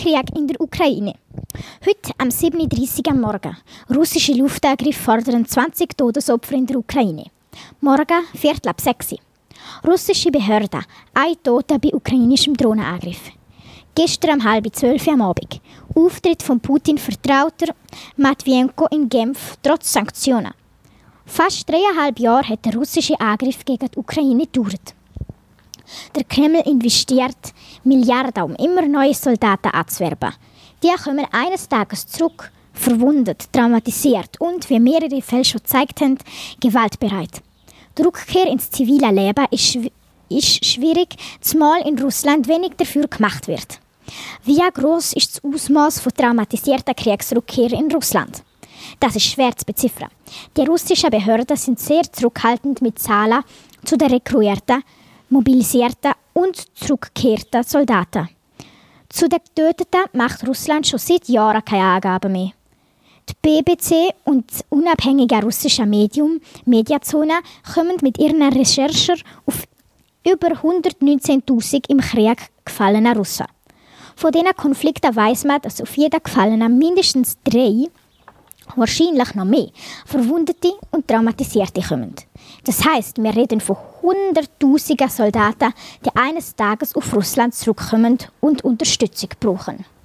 Krieg in der Ukraine. Heute am 7:30 Uhr am Morgen. Russische Luftangriffe fordern 20 Todesopfer in der Ukraine. Morgen 5:45 Uhr. Russische Behörden. 1 Toter bei ukrainischem Drohnenangriff. Gestern um 11:30 Uhr am Abend. Auftritt von Putin Vertrauter Matwienko in Genf trotz Sanktionen. Fast 3,5 Jahre hat der russische Angriff gegen die Ukraine gedauert. Der Kreml investiert Milliarden, um immer neue Soldaten anzuwerben. Die kommen eines Tages zurück, verwundet, traumatisiert und, wie mehrere Fälle schon gezeigt haben, gewaltbereit. Die Rückkehr ins zivile Leben ist schwierig, zumal in Russland wenig dafür gemacht wird. Wie gross ist das Ausmaß von traumatisierter Kriegsrückkehr in Russland? Das ist schwer zu beziffern. Die russischen Behörden sind sehr zurückhaltend mit Zahlen zu den rekrutierten, mobilisierten und zurückgekehrten Soldaten. Zu den Getöteten macht Russland schon seit Jahren keine Angaben mehr. Die BBC und das unabhängige russische Medium Mediazone kommen mit ihren Recherchen auf über 119.000 im Krieg gefallene Russen. Von diesen Konflikten weiss man, dass auf jeden Gefallenen mindestens 3, wahrscheinlich noch mehr, Verwundete und Traumatisierte kommen. Das heisst, wir reden von Hunderttausenden Soldaten, die eines Tages auf Russland zurückkommen und Unterstützung brauchen.